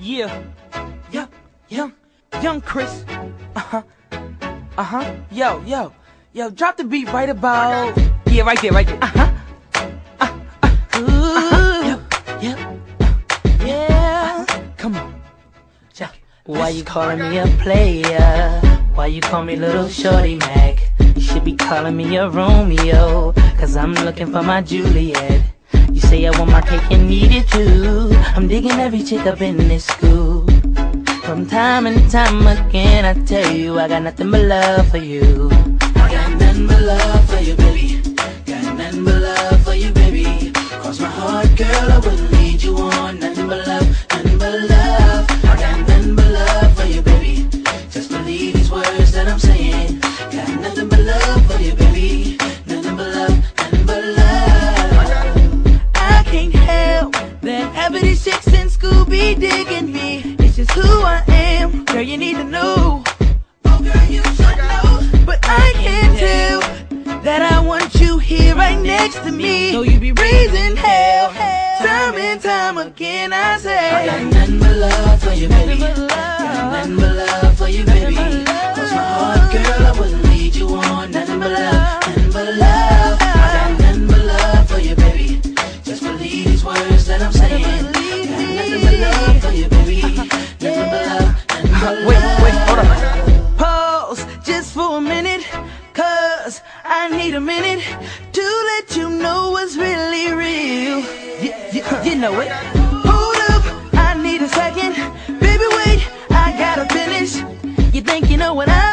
Yeah, yep, young Chris. Yo, drop the beat right about. Yeah, right there. Yeah. Come on, check it. Why you calling me a player? Why you call me little shorty Mac? You should be calling me a Romeo, cause I'm looking for my Juliet. You say I want my cake and eat it too. I'm digging every chick up in this school. From time and time again I tell you I got nothing but love for you. I got nothing but love for you, baby. Got nothing but love for you, baby. Cross my heart, girl, I wouldn't lead you on. Nothing but love, nothing but love. I got nothing but love for you, baby. Just believe these words that I'm saying. Got nothing but love for you, baby. Nothing but love, nothing but love. I can't help that half of these chicks in school be digging me. It's just who I am, girl, you need to know. Oh girl, you should know. But I can't tell that I want you here right next to me. So you be raising hell, time and time again I say I got nothing but love for you, baby. Got nothing but love for you, baby. Cross my heart, girl, I wouldn't lead you on. Nothing but love, nothing but love. I got nothing but love for you, baby. Just believe these words that I'm saying. Got nothing but love for you, baby. Nothing but love, nothing but love. Wait, hold on. Pause just for a minute, cause I need a minute to let you know what's really real. You know it. Hold up, I need a second. Baby, wait, I gotta finish. You think you know what I